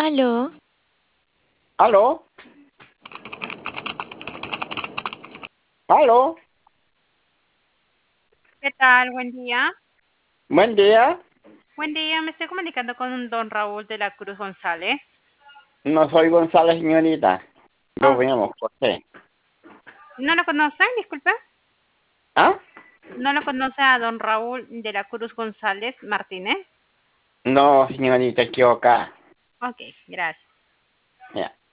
Aló, ¿Aló? ¿Aló? ¿Qué tal? Buen día. Buen día. Buen día, me estoy comunicando con don Raúl de la Cruz González. No soy González, señorita. Yo Oh, me llamo José. ¿no lo conocen? Disculpe. ¿Ah? ¿No lo conoce a don Raúl de la Cruz González Martínez? No, señorita, equivocada. Ok, gracias. Ya.